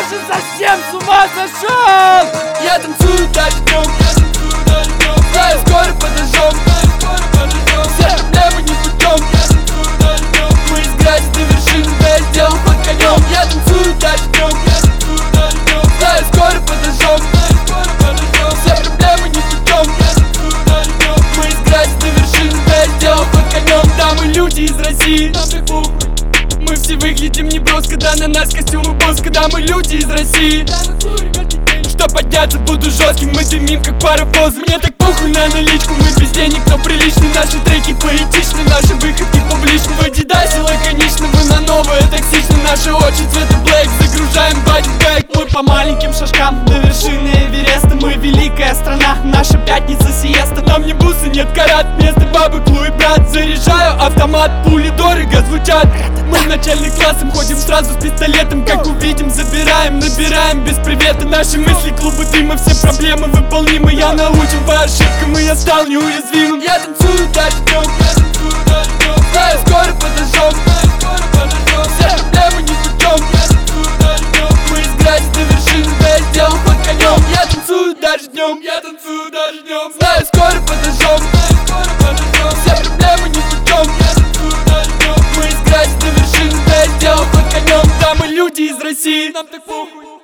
же совсем с ума сошел. Я танцую дождем, знаю, скоро подожжем. Все проблемы не путем. Мы из грязи до вершины, да я сделал под конем. Я танцую дождем, знаю, скоро подожжем. Все проблемы не путем. Мы из грязи до вершины, да я сделал под конем. Да, мы люди из России, нам так похуй. Мы все выглядим неброско, да на нас костюмы боска. Да, мы люди из России. Что подняться, буду жестким, мы дымим как паровоз. Мне так похуй на наличку, мы без денег, но приличны. Наши треки поэтичны, наши выходки публичны. В Адидасе лаконично, вы на новое токсичны. Наши очи цвета блэк, загружаем бодибэк. Мы по маленьким шажкам до вершины Эвереста. Мы великая страна, наша пятница сиеста. Нам не бусы, нет карат, вместо бабы клуй, брат. Заряжаю автомат, пули дорого звучат. Мы в начальный классом ходим сразу с пистолетом. Как увидим, забираем, набираем без привета. Наши мысли клубы дыма, все проблемы выполнимы. Я научен по ошибкам, и я стал неуязвимым. Я танцую дождем, знаю, скоро подожжем. Все проблемы не путем. Мы из грязи до вершины, да я сделал под конем. Я танцую дождем, знаю, скоро подожжем. Все проблемы не путем. Мы из грязи до вершины, да я сделал под конем. Да, мы люди из России, нам так похуй.